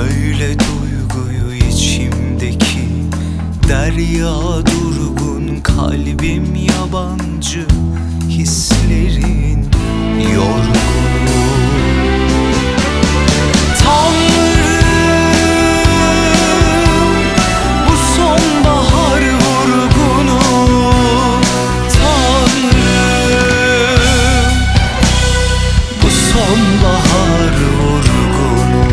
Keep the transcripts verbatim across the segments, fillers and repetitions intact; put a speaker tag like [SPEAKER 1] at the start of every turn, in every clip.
[SPEAKER 1] Söyle duyguyu içimdeki, derya durgun, kalbim yabancı, hislerin yorgunu. Tanrım, bu sonbahar vurgunu. Tanrım, bu sonbahar vurgunu.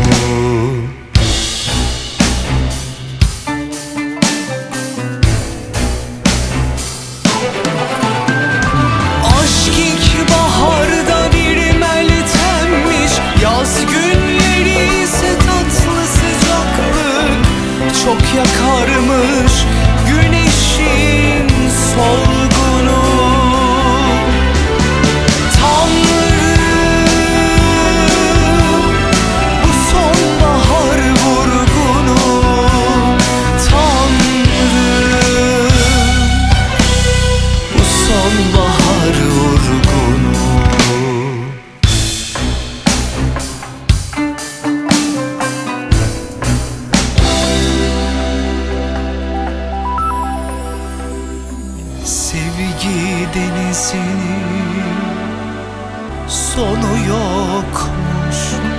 [SPEAKER 1] Aşk ilkbaharda bir meltemmiş, yaz günleri ise tatlı sıcaklık. Çok yakarmış güneşin solgunu. Tanrım, bu sonbahar vurgunu. Tanrım, bu sonbahar vurgunu. Sevgi denizinin sonu yokmuş.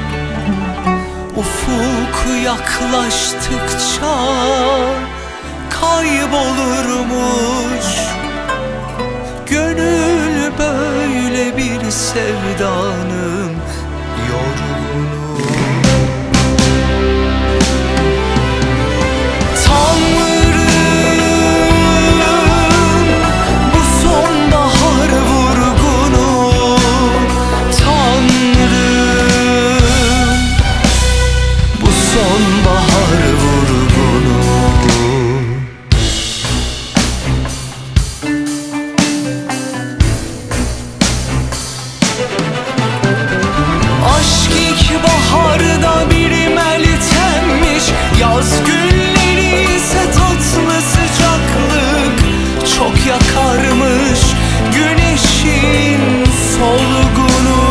[SPEAKER 1] Ufuk yaklaştıkça kaybolurmuş. Gönül böyle bir sevdanın yorgunu. Tanrım, bu sonbahar vurgunu. Tanrım, bu sonbahar vurgunu. Aşk ilkbaharda bir meltemmiş, yaz günleri ise tatlı sıcaklık. Çok yakarmış güneşin solgunu.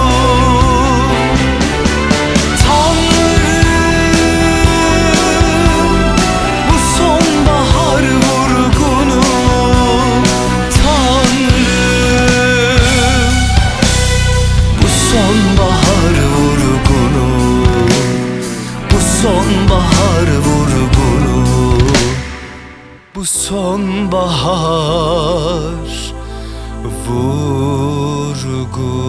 [SPEAKER 1] Tanrım, bu sonbahar vurgunu. Tanrım, bu sonbahar vurgunu. Bu sonbahar vurgunu. Bu sonbahar vurgunu.